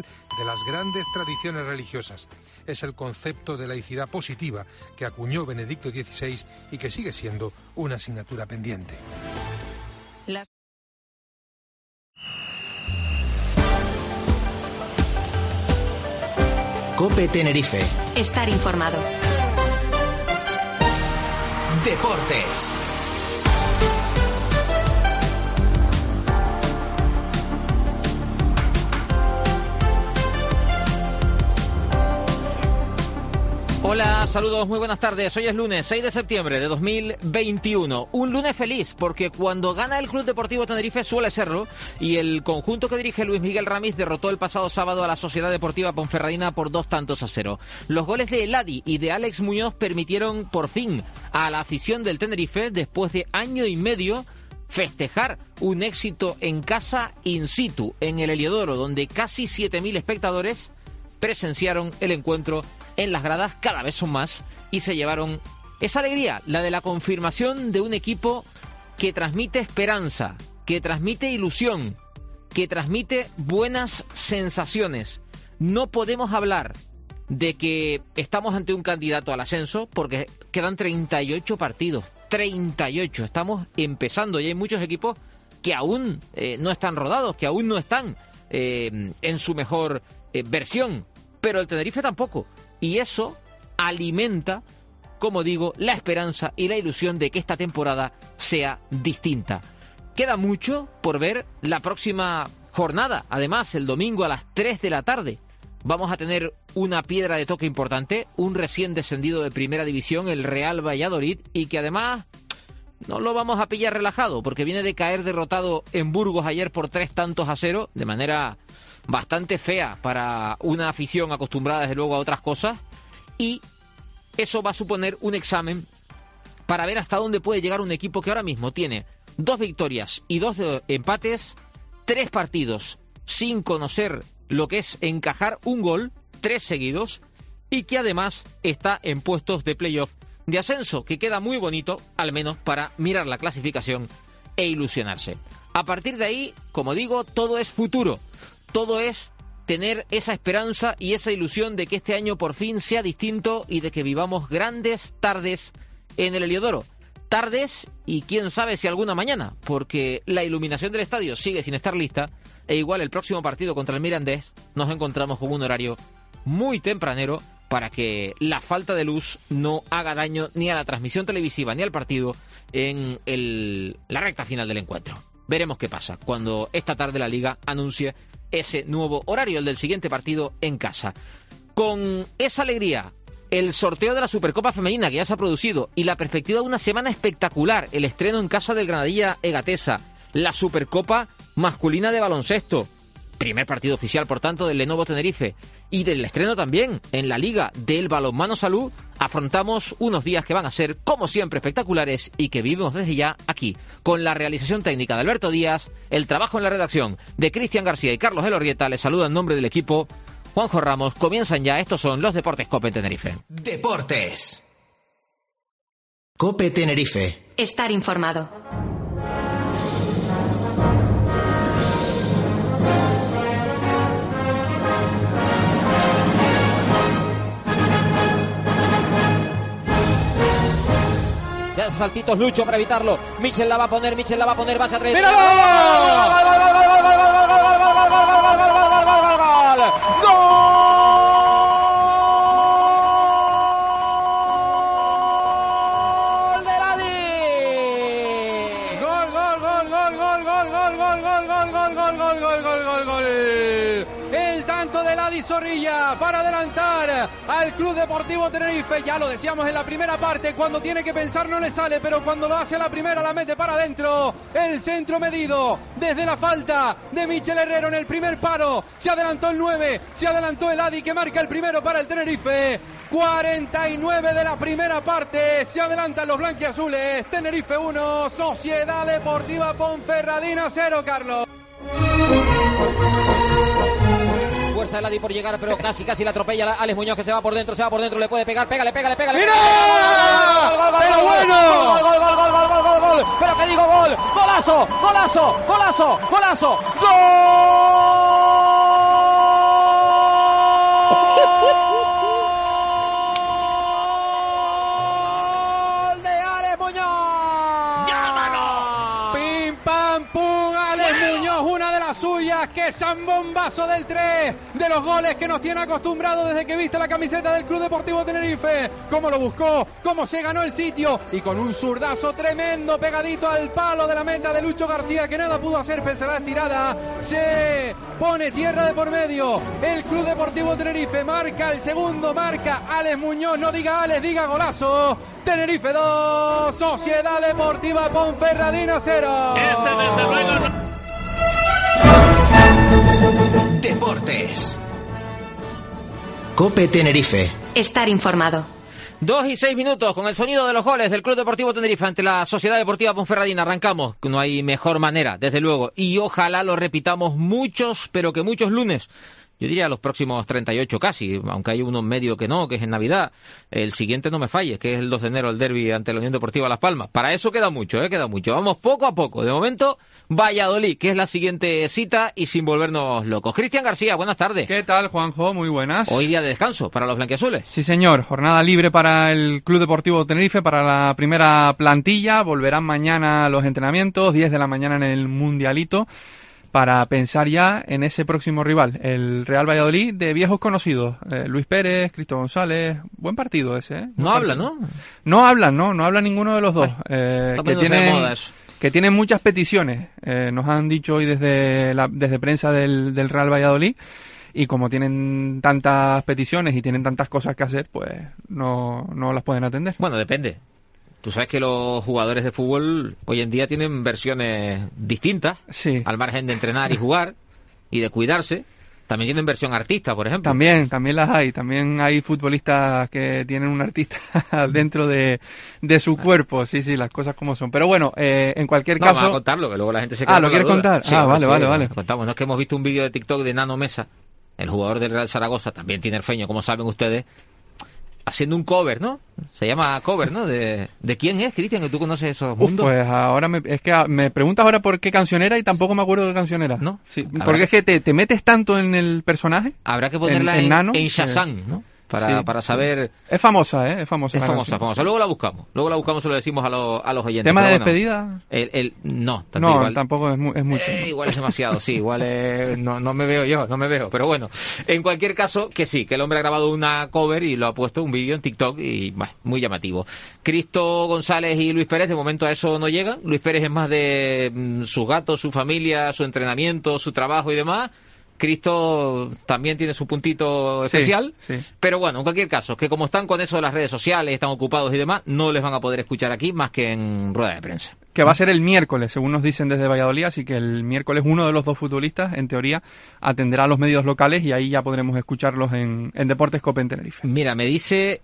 de las grandes tradiciones religiosas. Es el concepto de laicidad positiva que acuñó Benedicto XVI y que sigue siendo una asignatura pendiente. COPE Tenerife. Estar informado. Deportes. Hola, saludos, muy buenas tardes. Hoy es lunes 6 de septiembre de 2021. Un lunes feliz porque cuando gana el Club Deportivo Tenerife suele serlo y el conjunto que dirige Luis Miguel Ramis derrotó el pasado sábado a la Sociedad Deportiva Ponferradina por 2-0. Los goles de Eladi y de Alex Muñoz permitieron por fin a la afición del Tenerife, después de año y medio, festejar un éxito en casa in situ, en el Heliodoro, donde casi 7.000 espectadores presenciaron el encuentro en las gradas, cada vez son más, y se llevaron esa alegría, la de la confirmación de un equipo que transmite esperanza, que transmite ilusión, que transmite buenas sensaciones. No podemos hablar de que estamos ante un candidato al ascenso porque quedan 38 partidos, 38, estamos empezando y hay muchos equipos que aún no están rodados, que aún no están en su mejor versión, pero el Tenerife tampoco, y eso alimenta, como digo, la esperanza y la ilusión de que esta temporada sea distinta. Queda mucho por ver la próxima jornada, además el domingo a las 3 de la tarde vamos a tener una piedra de toque importante, un recién descendido de Primera División, el Real Valladolid, y que además no lo vamos a pillar relajado porque viene de caer derrotado en Burgos ayer por 3-0, de manera bastante fea para una afición acostumbrada desde luego a otras cosas, y eso va a suponer un examen para ver hasta dónde puede llegar un equipo que ahora mismo tiene 2 victorias y 2 empates, 3 partidos sin conocer lo que es encajar un gol, 3 seguidos, y que además está en puestos de playoff de ascenso, que queda muy bonito, al menos para mirar la clasificación e ilusionarse. A partir de ahí, como digo, todo es futuro. Todo es tener esa esperanza y esa ilusión de que este año por fin sea distinto y de que vivamos grandes tardes en el Heliodoro. Tardes y quién sabe si alguna mañana, porque la iluminación del estadio sigue sin estar lista e igual el próximo partido contra el Mirandés nos encontramos con un horario muy tempranero para que la falta de luz no haga daño ni a la transmisión televisiva ni al partido en la recta final del encuentro. Veremos qué pasa cuando esta tarde la Liga anuncie ese nuevo horario, el del siguiente partido en casa. Con esa alegría, el sorteo de la Supercopa Femenina que ya se ha producido y la perspectiva de una semana espectacular, el estreno en casa del Granadilla Egatesa, la Supercopa Masculina de Baloncesto, primer partido oficial, por tanto, del Lenovo Tenerife, y del estreno también en la Liga del Balonmano Salud, afrontamos unos días que van a ser, como siempre, espectaculares y que vivimos desde ya aquí, con la realización técnica de Alberto Díaz, el trabajo en la redacción de Cristian García y Carlos Elorrieta. Les saluda en nombre del equipo Juanjo Ramos. Comienzan ya, estos son los Deportes COPE Tenerife. Deportes. COPE Tenerife. Estar informado. Ya saltitos Lucho para evitarlo. Michel la va a poner, vaya a traer. ¡Míralo! ¡Gol de Ladi! ¡Gol! El tanto de Ladi Zorrilla para adelantar al Club Deportivo Tenerife. Ya lo decíamos en la primera parte, cuando tiene que pensar no le sale, pero cuando lo hace a la primera la mete para adentro. El centro medido desde la falta de Michel Herrero en el primer paro. Se adelantó el 9, se adelantó el Ladi, que marca el primero para el Tenerife. 49 de la primera parte, se adelantan los blanquiazules. Tenerife 1, Sociedad Deportiva Ponferradina 0, Carlos. Fuerza de Ladi por llegar, pero casi la atropella Alex Muñoz, que se va por dentro, le puede pegar, pégale. ¡Mira! ¡Pero bueno! ¡Gol! ¡Pero que digo gol! ¡Golazo! ¡Gol! ¡Qué zambombazo del 3! De los goles que nos tiene acostumbrados desde que viste la camiseta del Club Deportivo Tenerife. Cómo lo buscó, cómo se ganó el sitio y con un zurdazo tremendo pegadito al palo de la meta de Lucho García, que nada pudo hacer pese a la estirada. Se pone tierra de por medio. El Club Deportivo Tenerife marca el segundo, marca Alex Muñoz. No diga Alex, diga golazo. Tenerife 2, Sociedad Deportiva Ponferradina 0. Deportes. COPE Tenerife. Estar informado. 2 y 6 minutos con el sonido de los goles del Club Deportivo Tenerife ante la Sociedad Deportiva Ponferradina. Arrancamos, no hay mejor manera, desde luego, y ojalá lo repitamos muchos, pero que muchos lunes. Yo diría los próximos 38 casi, aunque hay uno en medio que no, que es en Navidad. El siguiente no me falles, que es el 2 de enero, el derbi ante la Unión Deportiva Las Palmas. Para eso queda mucho, queda mucho. Vamos poco a poco. De momento, Valladolid, que es la siguiente cita y sin volvernos locos. Cristian García, buenas tardes. ¿Qué tal, Juanjo? Muy buenas. Hoy día de descanso para los blanquiazules. Sí, señor. Jornada libre para el Club Deportivo Tenerife, para la primera plantilla. Volverán mañana los entrenamientos, 10 de la mañana en el Mundialito, para pensar ya en ese próximo rival, el Real Valladolid, de viejos conocidos. Luis Pérez, Cristo González, buen partido ese, No hablan, ¿no? No hablan, no habla ninguno de los dos. Que tienen muchas peticiones. Nos han dicho hoy desde prensa del Real Valladolid, y como tienen tantas peticiones y tienen tantas cosas que hacer, pues no las pueden atender. Bueno, depende. Tú sabes que los jugadores de fútbol hoy en día tienen versiones distintas, sí, al margen de entrenar y jugar y de cuidarse. También tienen versión artista, por ejemplo. También las hay. También hay futbolistas que tienen un artista dentro de su cuerpo. Sí, las cosas como son. Pero bueno, en cualquier caso... Vamos a contarlo, que luego la gente se queda. ¿lo quieres contar? Sí, vale. Lo contamos. No es que hemos visto un vídeo de TikTok de Nano Mesa, el jugador del Real Zaragoza, también tinerfeño, como saben ustedes, haciendo un cover, ¿no? Se llama cover, ¿no? ¿De quién es, Cristian, que tú conoces esos mundos? Pues ahora me preguntas ahora por qué canción era y tampoco me acuerdo de qué canción era. ¿No? Sí, porque es que te metes tanto en el personaje. Habrá que ponerla en Nano, en Shazam, ¿no? Para saber... Es famosa, ¿eh? Es famosa. Luego la buscamos, se lo decimos a los oyentes. ¿Tema de despedida? No, igual, tampoco es mucho. Igual es demasiado, sí, no me veo. Pero bueno, en cualquier caso, que sí, que el hombre ha grabado una cover y lo ha puesto un vídeo en TikTok y muy llamativo. Cristo González y Luis Pérez, de momento a eso no llegan. Luis Pérez es más de sus gatos, su familia, su entrenamiento, su trabajo y demás. Cristo también tiene su puntito especial, sí. Pero bueno, en cualquier caso, que como están con eso de las redes sociales, están ocupados y demás, no les van a poder escuchar aquí más que en rueda de prensa. Que va a ser el miércoles, según nos dicen desde Valladolid, así que el miércoles uno de los dos futbolistas, en teoría, atenderá a los medios locales y ahí ya podremos escucharlos en Deportes COPE en Tenerife. Mira, me dice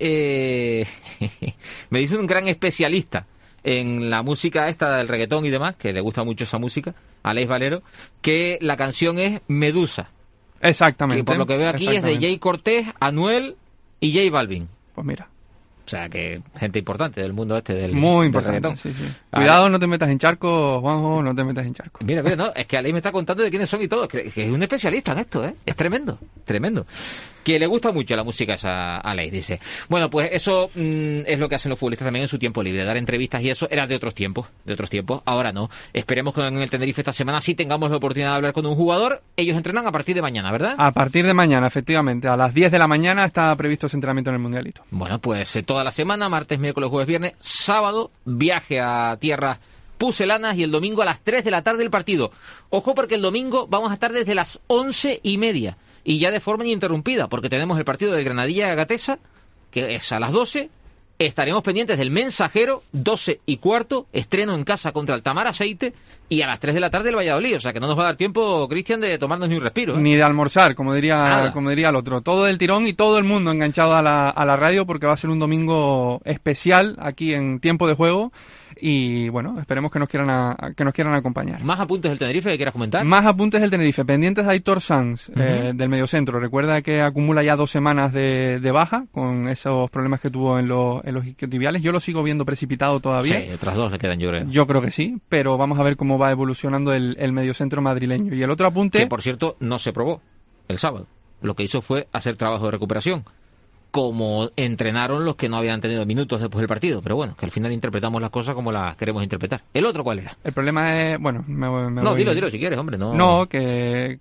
un gran especialista en la música esta del reggaetón y demás, que le gusta mucho esa música, Aleix Valero, que la canción es Medusa. Exactamente. Que por lo que veo aquí es de Jay Cortés, Anuel y J Balvin. Pues mira. O sea, que gente importante del mundo del muy importante, del reggaetón. Sí. Cuidado, no te metas en charco, Juanjo, no te metas en charco. Mira, no, es que Aleix me está contando de quiénes son y todo, que es un especialista en esto, ¿eh? Es tremendo. Que le gusta mucho la música esa a Aleix, dice. Bueno, pues eso es lo que hacen los futbolistas también en su tiempo libre, dar entrevistas y eso era de otros tiempos, ahora no. Esperemos que en el Tenerife esta semana sí tengamos la oportunidad de hablar con un jugador. Ellos entrenan a partir de mañana, ¿verdad? A partir de mañana, efectivamente, a las 10 de la mañana está previsto ese entrenamiento en el Mundialito. Bueno, pues toda la semana, martes, miércoles, jueves, viernes, sábado, viaje a tierras pucelanas y el domingo a las 3 de la tarde el partido. Ojo, porque el domingo vamos a estar desde las 11:30 y ya de forma ininterrumpida, porque tenemos el partido del Granadilla-Gatesa, que es a las 12. Estaremos pendientes del Mensajero, 12:15, estreno en casa contra el Tamar Aceite, y a las 3 de la tarde el Valladolid. O sea que no nos va a dar tiempo, Cristian, de tomarnos ni un respiro, ¿eh? Ni de almorzar, como diría el otro. Todo del tirón y todo el mundo enganchado a la radio, porque va a ser un domingo especial aquí en tiempo de juego. Y bueno, esperemos que nos quieran acompañar. ¿Más apuntes del Tenerife que quieras comentar? Más apuntes del Tenerife, pendientes de Aitor Sanz, del mediocentro. Recuerda que acumula ya 2 semanas de baja con esos problemas que tuvo en los isquiotibiales. Yo lo sigo viendo precipitado todavía. Sí, otras 2 le quedan, yo creo. Yo creo que sí, pero vamos a ver cómo va evolucionando el mediocentro madrileño. Y el otro apunte... Que por cierto no se probó el sábado. Lo que hizo fue hacer trabajo de recuperación, como entrenaron los que no habían tenido minutos después del partido. Pero bueno, que al final interpretamos las cosas como las queremos interpretar. ¿El otro cuál era? El problema es... Bueno, dilo si quieres, hombre. No, que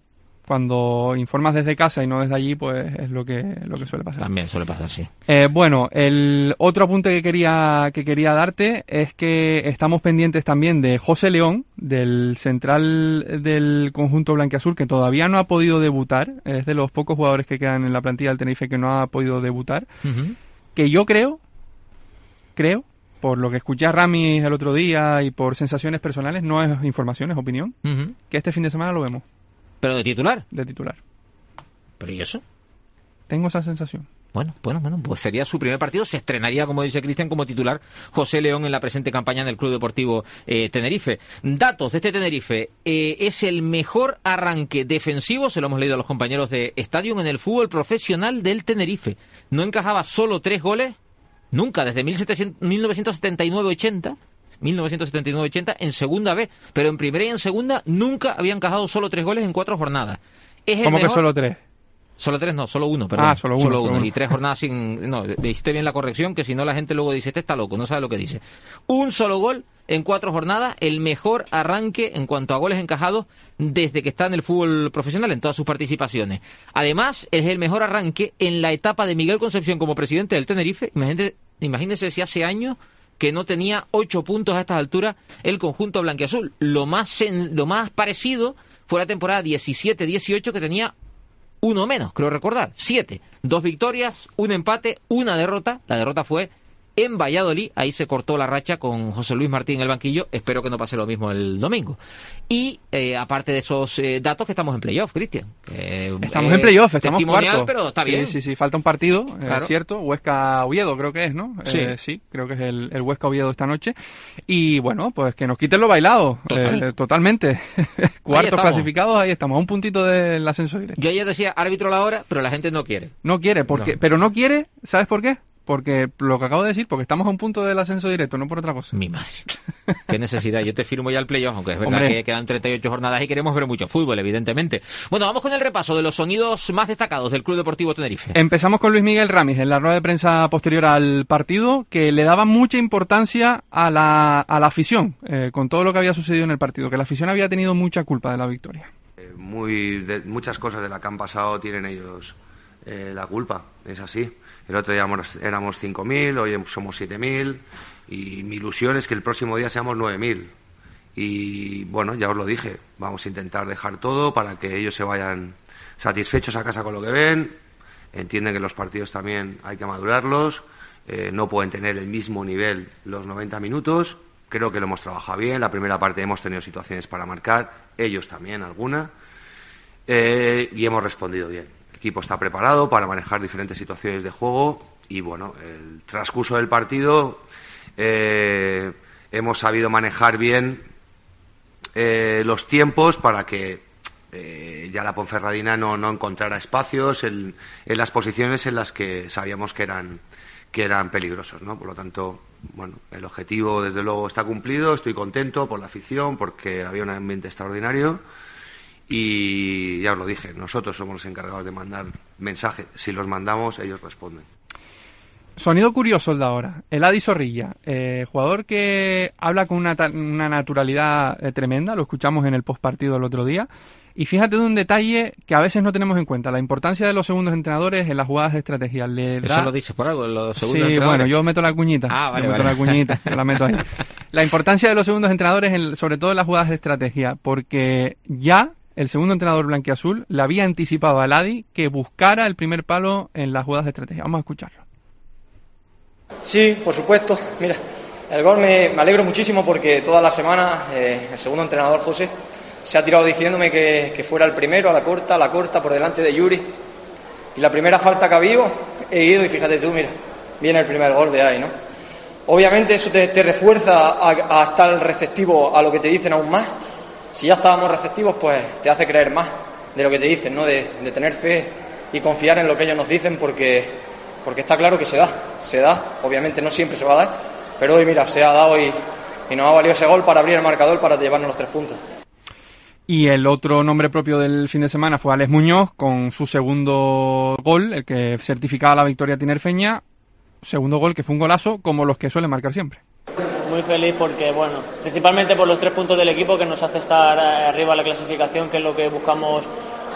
cuando informas desde casa y no desde allí, pues es lo que suele pasar. También suele pasar, sí. Bueno, el otro apunte que quería darte es que estamos pendientes también de José León, del central del conjunto blanquiazul, que todavía no ha podido debutar. Es de los pocos jugadores que quedan en la plantilla del Tenerife que no ha podido debutar. Uh-huh. Que yo creo, por lo que escuché a Ramis el otro día y por sensaciones personales, no es información, es opinión, uh-huh, que este fin de semana lo vemos. ¿Pero de titular? De titular. ¿Pero y eso? Tengo esa sensación. Bueno, pues sería su primer partido. Se estrenaría, como dice Cristian, como titular José León en la presente campaña en el Club Deportivo Tenerife. Datos de este Tenerife. Es el mejor arranque defensivo, se lo hemos leído a los compañeros de Stadium, en el fútbol profesional del Tenerife. No encajaba solo 3 goles, nunca, desde 1979-80 en segunda B, pero en primera y en segunda nunca había encajado solo 3 goles en 4 jornadas. ¿Cómo que solo 3? Solo 3 no, solo 1, perdón. Solo uno. Y 3 jornadas sin... No, dijiste bien la corrección, que si no la gente luego dice, este está loco, no sabe lo que dice. Un solo gol en 4 jornadas, el mejor arranque en cuanto a goles encajados desde que está en el fútbol profesional, en todas sus participaciones. Además, es el mejor arranque en la etapa de Miguel Concepción como presidente del Tenerife. Imagínense si hace años que no tenía 8 puntos a estas alturas el conjunto blanquiazul. Lo más parecido fue la temporada 17-18, que tenía 1 menos, creo recordar, 7. 2 victorias, 1 empate, 1 derrota. La derrota fue en Valladolid. Ahí se cortó la racha con José Luis Martín en el banquillo. Espero que no pase lo mismo el domingo. Y aparte de esos datos, que estamos en playoff, Cristian. Estamos en playoff, estamos cuartos. Pero está bien. Sí, falta un partido, claro. Es cierto. Huesca-Oviedo creo que es, ¿no? Sí, creo que es el Huesca-Oviedo esta noche. Y bueno, pues que nos quiten lo bailado. Totalmente. Cuartos clasificados, ahí estamos, a un puntito del ascenso directo. Yo ayer decía árbitro a la hora, pero la gente no quiere. No quiere, pero no quiere, ¿sabes por qué? Porque lo que acabo de decir, porque estamos a un punto del ascenso directo, no por otra cosa. Mi madre. Qué necesidad. Yo te firmo ya el playoff, aunque es verdad que quedan 38 jornadas y queremos ver mucho fútbol, evidentemente. Bueno, vamos con el repaso de los sonidos más destacados del Club Deportivo Tenerife. Empezamos con Luis Miguel Ramis, en la rueda de prensa posterior al partido, que le daba mucha importancia a la afición, con todo lo que había sucedido en el partido, que la afición había tenido mucha culpa de la victoria. Muchas cosas de la que han pasado tienen ellos la culpa, es así. El otro día éramos 5.000, hoy somos 7.000 y mi ilusión es que el próximo día seamos 9.000. Y bueno, ya os lo dije, vamos a intentar dejar todo para que ellos se vayan satisfechos a casa con lo que ven. Entienden que los partidos también hay que madurarlos, no pueden tener el mismo nivel los 90 minutos. Creo que lo hemos trabajado bien, la primera parte hemos tenido situaciones para marcar, ellos también alguna, y hemos respondido bien. El equipo está preparado para manejar diferentes situaciones de juego y bueno, el transcurso del partido hemos sabido manejar bien los tiempos para que ya la Ponferradina no encontrara espacios en las posiciones en las que sabíamos que eran peligrosos, ¿no? Por lo tanto, bueno, el objetivo desde luego está cumplido, estoy contento por la afición porque había un ambiente extraordinario. Y ya os lo dije, nosotros somos los encargados de mandar mensajes. Si los mandamos, ellos responden. Sonido curioso el de ahora. El Adi Zorrilla, jugador que habla con una naturalidad tremenda. Lo escuchamos en el postpartido el otro día. Y fíjate de un detalle que a veces no tenemos en cuenta. La importancia de los segundos entrenadores en las jugadas de estrategia. ¿Eso lo dices por algo? Los segundos entrenadores. Bueno, yo meto la cuñita. Vale. La cuñita, la meto ahí. La importancia de los segundos entrenadores, sobre todo en las jugadas de estrategia. Porque ya el segundo entrenador blanquiazul le había anticipado al Adi que buscara el primer palo en las jugadas de estrategia. Vamos a escucharlo. Sí, por supuesto. Mira, el gol me alegro muchísimo porque toda la semana el segundo entrenador, José, se ha tirado diciéndome que fuera el primero a la corta, por delante de Yuri. Y la primera falta que ha habido, he ido y fíjate tú, mira, viene el primer gol de ahí, ¿no? Obviamente eso te refuerza a estar receptivo a lo que te dicen aún más. Si ya estábamos receptivos, pues te hace creer más de lo que te dicen, ¿no? De tener fe y confiar en lo que ellos nos dicen porque está claro que se da. Obviamente no siempre se va a dar, pero hoy, mira, se ha dado y nos ha valido ese gol para abrir el marcador, para llevarnos los 3 puntos. Y el otro nombre propio del fin de semana fue Alex Muñoz, con su segundo gol, el que certificaba la victoria tinerfeña. Segundo gol que fue un golazo, como los que suele marcar siempre. Muy feliz porque, bueno, principalmente por los 3 puntos del equipo que nos hace estar arriba en la clasificación, que es lo que buscamos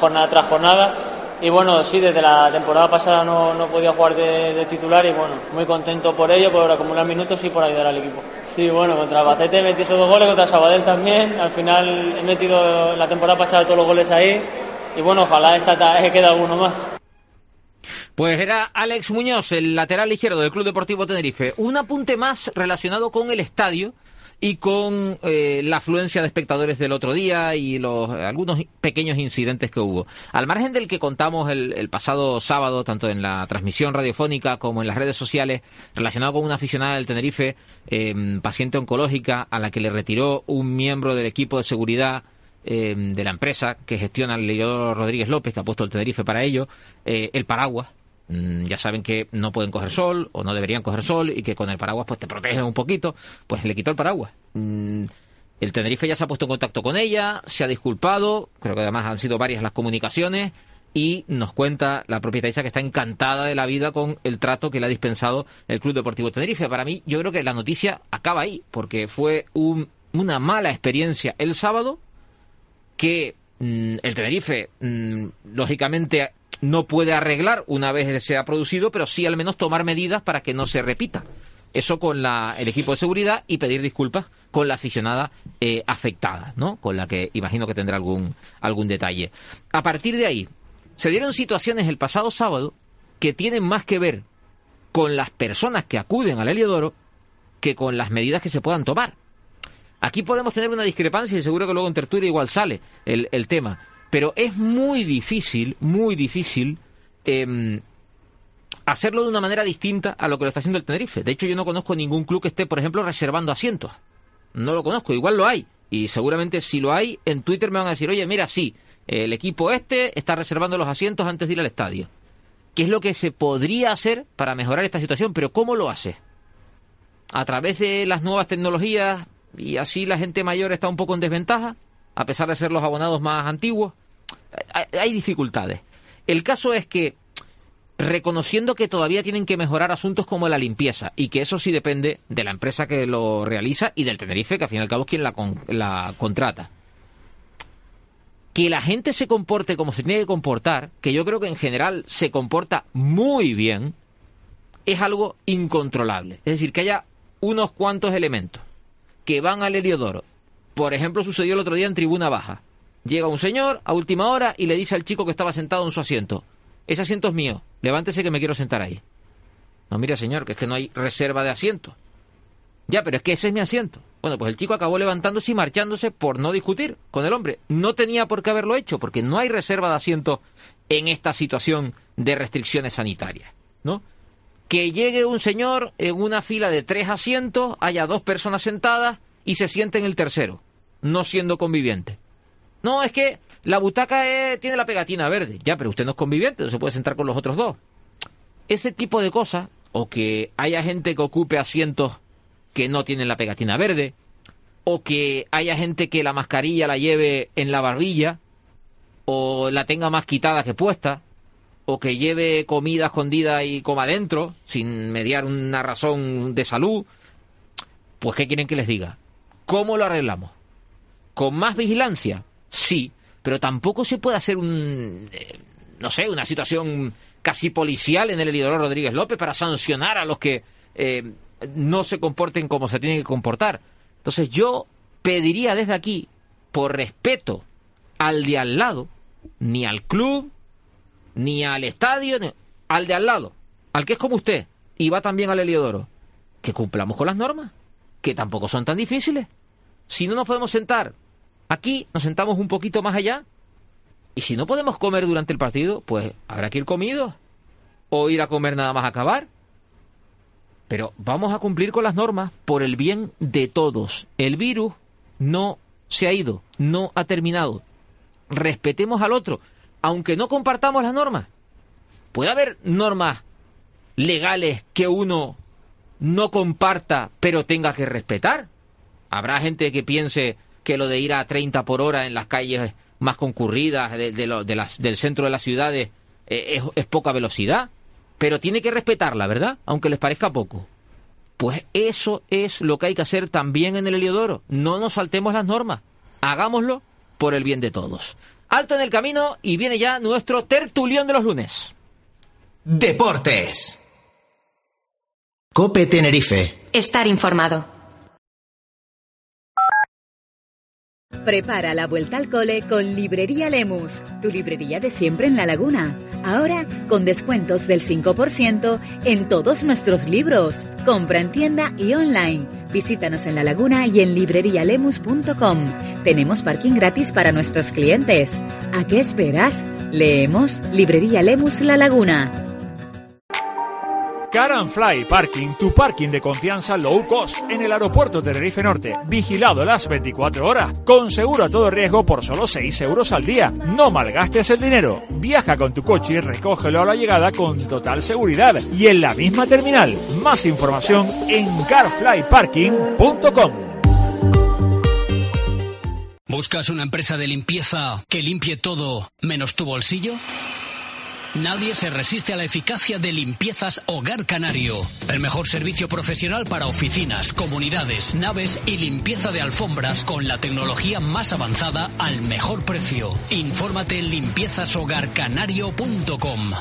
jornada tras jornada. Y bueno, sí, desde la temporada pasada no podía jugar de titular y bueno, muy contento por ello, por acumular minutos y por ayudar al equipo. Sí, bueno, contra Albacete metí esos 2 goles, contra Sabadell también. Al final he metido la temporada pasada todos los goles ahí y bueno, ojalá esta quede alguno más. Pues era Alex Muñoz, el lateral izquierdo del Club Deportivo Tenerife. Un apunte más relacionado con el estadio y con la afluencia de espectadores del otro día y algunos pequeños incidentes que hubo. Al margen del que contamos el pasado sábado, tanto en la transmisión radiofónica como en las redes sociales, relacionado con una aficionada del Tenerife, paciente oncológica, a la que le retiró un miembro del equipo de seguridad de la empresa que gestiona el Heliodoro Rodríguez López, que ha puesto el Tenerife para ello, el paraguas. Ya saben que no pueden coger sol o no deberían coger sol y que con el paraguas pues te protegen un poquito, pues le quitó el paraguas. El Tenerife ya se ha puesto en contacto con ella, se ha disculpado, creo que además han sido varias las comunicaciones y nos cuenta la propietaria que está encantada de la vida con el trato que le ha dispensado el Club Deportivo Tenerife. Para mí, yo creo que la noticia acaba ahí, porque fue una mala experiencia el sábado que el Tenerife, lógicamente, no puede arreglar una vez se ha producido, pero sí al menos tomar medidas para que no se repita. Eso con el equipo de seguridad y pedir disculpas con la aficionada afectada, ¿no? Con la que imagino que tendrá algún detalle. A partir de ahí, se dieron situaciones el pasado sábado que tienen más que ver con las personas que acuden al Heliodoro que con las medidas que se puedan tomar. Aquí podemos tener una discrepancia y seguro que luego en tertulia igual sale el tema. Pero es muy difícil hacerlo de una manera distinta a lo que lo está haciendo el Tenerife. De hecho, yo no conozco ningún club que esté, por ejemplo, reservando asientos. No lo conozco, igual lo hay. Y seguramente si lo hay, en Twitter me van a decir, oye, mira, sí, el equipo está reservando los asientos antes de ir al estadio. ¿Qué es lo que se podría hacer para mejorar esta situación? Pero ¿cómo lo hace? A través de las nuevas tecnologías y así la gente mayor está un poco en desventaja, a pesar de ser los abonados más antiguos. Hay dificultades. El caso es que, reconociendo que todavía tienen que mejorar asuntos como la limpieza, y que eso sí depende de la empresa que lo realiza y del Tenerife, que al fin y al cabo es quien la contrata, que la gente se comporte como se tiene que comportar, que yo creo que en general se comporta muy bien, es algo incontrolable. Es decir, que haya unos cuantos elementos que van al Heliodoro. Por ejemplo, sucedió el otro día en tribuna baja. Llega un señor a última hora y le dice al chico que estaba sentado en su asiento, ese asiento es mío, levántese que me quiero sentar ahí. No, mira señor, que es que no hay reserva de asiento. Ya, pero es que ese es mi asiento. Bueno, pues el chico acabó levantándose y marchándose por no discutir con el hombre. No tenía por qué haberlo hecho, porque no hay reserva de asiento en esta situación de restricciones sanitarias, ¿no? Que llegue un señor en una fila de 3 asientos, haya 2 personas sentadas y se siente en el tercero, no siendo conviviente. No, es que la butaca tiene la pegatina verde. Ya, pero usted no es conviviente, no se puede sentar con los otros 2. Ese tipo de cosas, o que haya gente que ocupe asientos que no tienen la pegatina verde, o que haya gente que la mascarilla la lleve en la barbilla, o la tenga más quitada que puesta, o que lleve comida escondida y coma dentro, sin mediar una razón de salud. Pues, ¿qué quieren que les diga? ¿Cómo lo arreglamos? ¿Con más vigilancia? Sí, pero tampoco se puede hacer una situación casi policial en el Heliodoro Rodríguez López para sancionar a los que no se comporten como se tienen que comportar. Entonces yo pediría desde aquí, por respeto al de al lado, ni al club, ni al estadio, al de al lado, al que es como usted y va también al Heliodoro, que cumplamos con las normas, que tampoco son tan difíciles. Si no nos podemos sentar aquí, nos sentamos un poquito más allá. Y si no podemos comer durante el partido, pues habrá que ir comidos. O ir a comer nada más acabar. Pero vamos a cumplir con las normas por el bien de todos. El virus no se ha ido, no ha terminado. Respetemos al otro, aunque no compartamos las normas. Puede haber normas legales que uno no comparta, pero tenga que respetar. Habrá gente que piense que lo de ir a 30 por hora en las calles más concurridas del centro de las ciudades es poca velocidad, pero tiene que respetarla, ¿verdad? Aunque les parezca poco. Pues eso es lo que hay que hacer también en el Heliodoro. No nos saltemos las normas, hagámoslo por el bien de todos. Alto en el camino y viene ya nuestro tertulión de los lunes. Deportes. COPE Tenerife. Estar informado. Prepara la vuelta al cole con Librería Lemus, tu librería de siempre en La Laguna. Ahora con descuentos del 5% en todos nuestros libros. Compra en tienda y online. Visítanos en La Laguna y en librerialemus.com. Tenemos parking gratis para nuestros clientes. ¿A qué esperas? Leemos Librería Lemus La Laguna. Car and Fly Parking, tu parking de confianza low cost en el aeropuerto de Tenerife Norte, vigilado las 24 horas, con seguro a todo riesgo por solo 6 euros al día. No malgastes el dinero, viaja con tu coche y recógelo a la llegada con total seguridad y en la misma terminal. Más información en carflyparking.com. ¿Buscas una empresa de limpieza que limpie todo menos tu bolsillo? Nadie se resiste a la eficacia de Limpiezas Hogar Canario. El mejor servicio profesional para oficinas, comunidades, naves y limpieza de alfombras con la tecnología más avanzada al mejor precio. Infórmate en limpiezashogarcanario.com.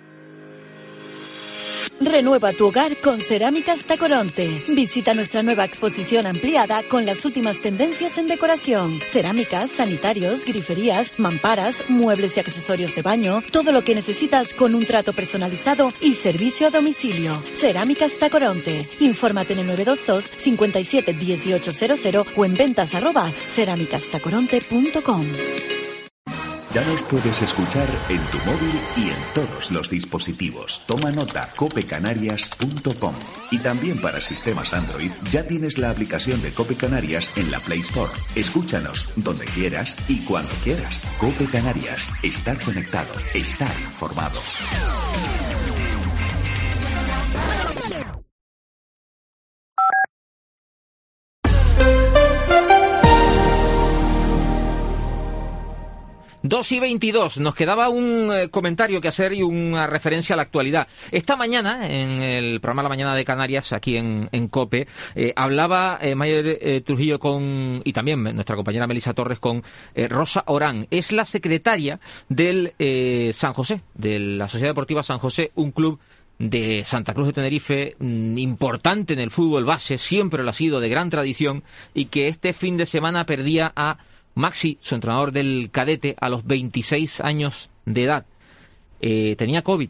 Renueva tu hogar con Cerámicas Tacoronte. Visita nuestra nueva exposición ampliada con las últimas tendencias en decoración. Cerámicas, sanitarios, griferías, mamparas, muebles y accesorios de baño. Todo lo que necesitas con un trato personalizado y servicio a domicilio. Cerámicas Tacoronte. Infórmate en el 922 57 1800 o en ventas@cerámicastacoronte.com. Ya nos puedes escuchar en tu móvil y en todos los dispositivos. Toma nota, copecanarias.com. Y también para sistemas Android ya tienes la aplicación de Cope Canarias en la Play Store. Escúchanos donde quieras y cuando quieras. Cope Canarias. Estar conectado. Estar informado. Dos y 22. Nos quedaba un comentario que hacer y una referencia a la actualidad. Esta mañana, en el programa La Mañana de Canarias, aquí en COPE, hablaba Mayer Trujillo y también nuestra compañera Melissa Torres con Rosa Orán. Es la secretaria del San José, de la Sociedad Deportiva San José, un club de Santa Cruz de Tenerife importante en el fútbol base, siempre lo ha sido, de gran tradición, y que este fin de semana perdía a Maxi, su entrenador del cadete, a los 26 años de edad. Tenía COVID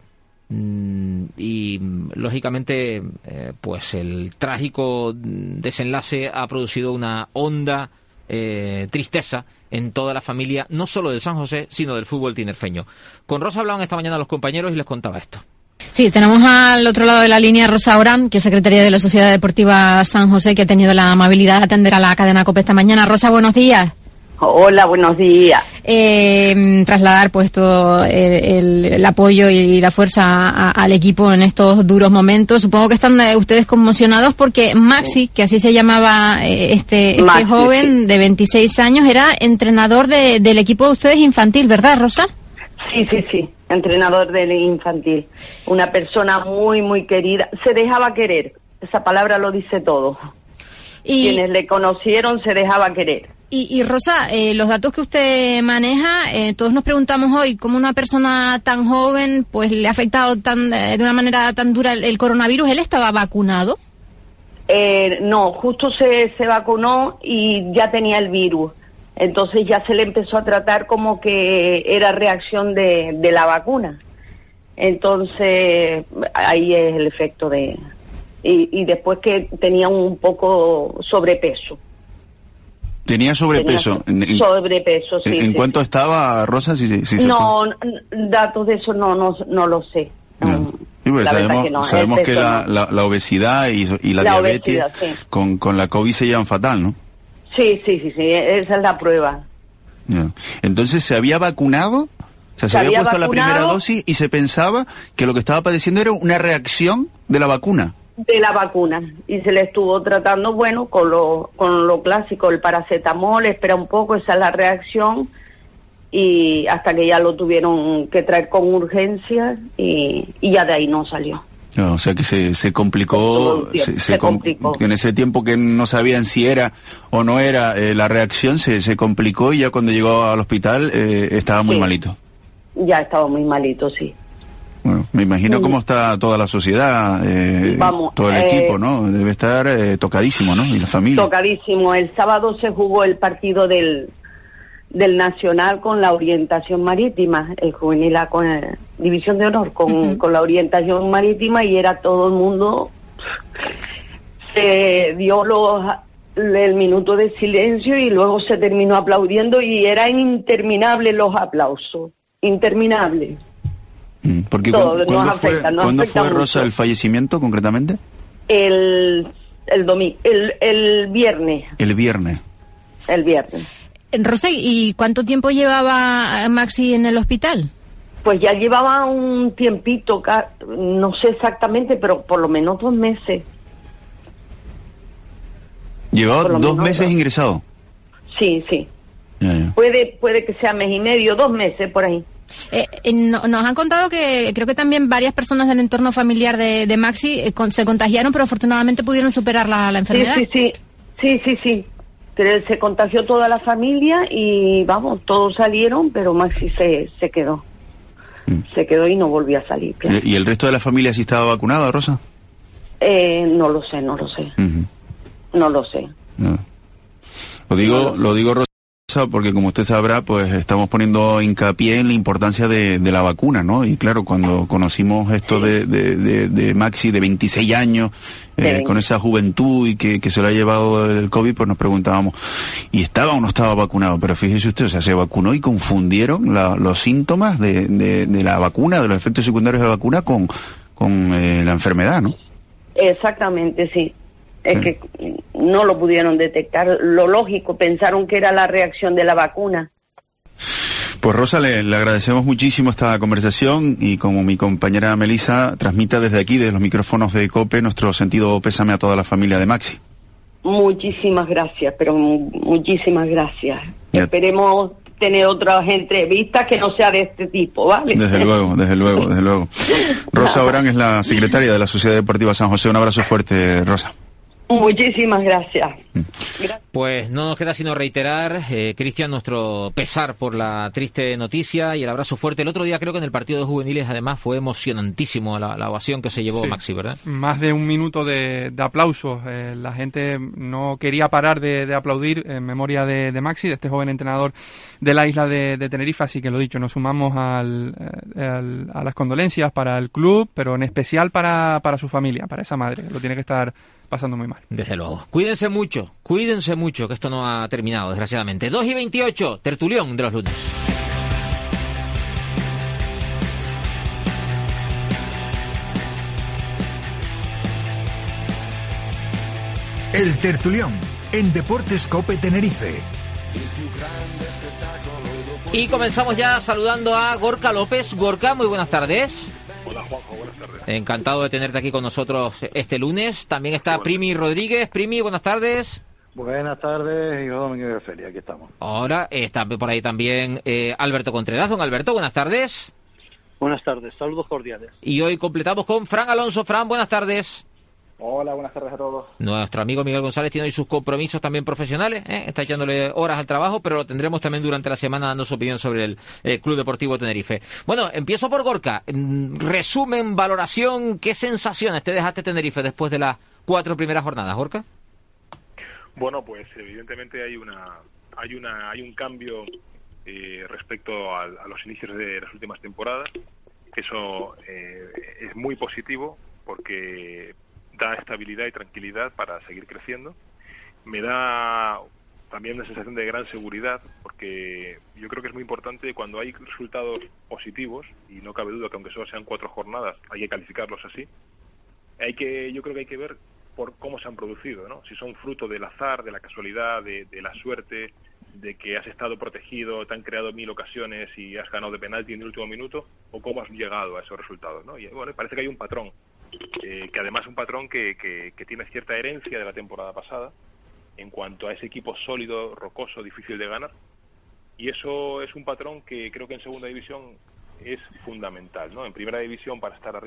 y, lógicamente, pues el trágico desenlace ha producido una honda tristeza en toda la familia, no solo del San José, sino del fútbol tinerfeño. Con Rosa hablaban esta mañana los compañeros y les contaba esto. Sí, tenemos al otro lado de la línea Rosa Orán, que es secretaria de la Sociedad Deportiva San José, que ha tenido la amabilidad de atender a la cadena COPE esta mañana. Rosa, buenos días. Hola, buenos días. Trasladar pues todo el apoyo y la fuerza al equipo en estos duros momentos. Supongo que están ustedes conmocionados porque Maxi, que así se llamaba este joven, sí, de 26 años, era entrenador del equipo de ustedes infantil, ¿verdad, Rosa? Sí, entrenador del infantil. Una persona muy, muy querida. Se dejaba querer. Esa palabra lo dice todo. Quienes le conocieron se dejaba querer. Y Rosa, los datos que usted maneja, todos nos preguntamos hoy cómo una persona tan joven pues le ha afectado de una manera tan dura el coronavirus. ¿Él estaba vacunado? No, justo se vacunó y ya tenía el virus. Entonces ya se le empezó a tratar como que era reacción de la vacuna. Entonces ahí es el efecto de... Y después que tenía un poco sobrepeso. ¿Tenía sobrepeso? Sobrepeso, sí. ¿En cuánto estaba, Rosa? Si no, datos de eso no lo sé. No. Sí, pues sabemos que la obesidad y la diabetes sí, con la COVID se llevan fatal, ¿no? Sí, esa es la prueba. Yeah. Entonces, ¿se había vacunado? O sea, se había puesto la primera dosis y se pensaba que lo que estaba padeciendo era una reacción de la vacuna. De la vacuna, y se le estuvo tratando, bueno, con lo clásico, el paracetamol, espera un poco, esa es la reacción, y hasta que ya lo tuvieron que traer con urgencia, y ya de ahí no salió. No, o sea que se complicó, se complicó. En ese tiempo que no sabían si era o no era la reacción, se complicó y ya cuando llegó al hospital estaba muy malito. Ya estaba muy malito, sí. Bueno, me imagino cómo está toda la sociedad, todo el equipo, ¿no? Debe estar tocadísimo, ¿no? Y la familia. Tocadísimo. El sábado se jugó el partido del Nacional con la Orientación Marítima, el juvenil A con División de Honor, con la Orientación Marítima, y era todo el mundo, se dio el minuto de silencio y luego se terminó aplaudiendo y eran interminables los aplausos, interminables. Porque ¿cuándo fue, Rosa, el fallecimiento concretamente? El viernes. El viernes. El viernes. Rosa, ¿y cuánto tiempo llevaba Maxi en el hospital? Pues ya llevaba un tiempito, no sé exactamente, pero por lo menos 2 meses. ¿Llevaba 2 meses ingresado? Sí. Ya. Puede que sea mes y medio, 2 meses por ahí. Nos han contado que creo que también varias personas del entorno familiar de Maxi se contagiaron, pero afortunadamente pudieron superar la enfermedad. Sí. Pero se contagió toda la familia y vamos, todos salieron, pero Maxi se quedó. Se quedó y no volvió a salir. Claro. ¿Y el resto de la familia sí estaba vacunada, Rosa? No lo sé. No lo sé. No. Lo digo, Rosa, porque como usted sabrá, pues estamos poniendo hincapié en la importancia de la vacuna, ¿no? Y claro, cuando conocimos esto de Maxi, de 26 años, con esa juventud y que se lo ha llevado el COVID, pues nos preguntábamos, ¿y estaba o no estaba vacunado? Pero fíjese usted, o sea, se vacunó y confundieron los síntomas de la vacuna, de los efectos secundarios de la vacuna con la enfermedad, ¿no? Exactamente, sí. Es que no lo pudieron detectar. Lo lógico, pensaron que era la reacción de la vacuna. Pues Rosa, le agradecemos muchísimo esta conversación y como mi compañera Melissa transmita desde aquí, desde los micrófonos de COPE, nuestro sentido pésame a toda la familia de Maxi. Muchísimas gracias, pero muchísimas gracias. Esperemos tener otras entrevistas que no sea de este tipo, ¿vale? Desde luego. Rosa Orán es la secretaria de la Sociedad Deportiva San José. Un abrazo fuerte, Rosa. Muchísimas gracias. Pues no nos queda sino reiterar, Cristian, nuestro pesar por la triste noticia y el abrazo fuerte. El otro día creo que en el partido de juveniles además fue emocionantísimo la ovación que se llevó Maxi, ¿verdad? Más de 1 minuto de aplausos. La gente no quería parar de aplaudir en memoria de Maxi, de este joven entrenador de la isla de Tenerife. Así que lo dicho, nos sumamos a las condolencias para el club, pero en especial para su familia, para esa madre, que lo tiene que estar pasando muy mal. Desde luego. Cuídense mucho, que esto no ha terminado, desgraciadamente. 2:28, tertulión de los lunes. El tertulión en Deportes COPE Tenerife. Y comenzamos ya saludando a Gorka López. Gorka, muy buenas tardes. Hola Juanjo, buenas tardes. Encantado de tenerte aquí con nosotros este lunes. También está Primi Rodríguez. Primi, buenas tardes. Buenas tardes, hijo Domingo de Feria, aquí estamos. Ahora está por ahí también Alberto Contreras. Don Alberto, buenas tardes. Buenas tardes, saludos cordiales. Y hoy completamos con Fran Alonso. Fran, buenas tardes. Hola, buenas tardes a todos. Nuestro amigo Miguel González tiene hoy sus compromisos también profesionales, está echándole horas al trabajo, pero lo tendremos también durante la semana dando su opinión sobre el Club Deportivo Tenerife. Bueno, empiezo por Gorka. Resumen, valoración, ¿qué sensaciones te dejaste Tenerife después de las 4 primeras jornadas, Gorka? Bueno, pues evidentemente hay un cambio respecto a los inicios de las últimas temporadas. Eso es muy positivo porque da estabilidad y tranquilidad para seguir creciendo. Me da también una sensación de gran seguridad, porque yo creo que es muy importante cuando hay resultados positivos, y no cabe duda que aunque solo sean 4 jornadas, hay que calificarlos así. Yo creo que hay que ver por cómo se han producido, ¿no? Si son fruto del azar, de la casualidad, de la suerte, de que has estado protegido, te han creado 1000 ocasiones y has ganado de penalti en el último minuto, o cómo has llegado a esos resultados, ¿no? Y bueno, parece que hay un patrón. Que además es un patrón que tiene cierta herencia de la temporada pasada en cuanto a ese equipo sólido, rocoso, difícil de ganar, y eso es un patrón que creo que en segunda división es fundamental, ¿no? En primera división, para estar arriba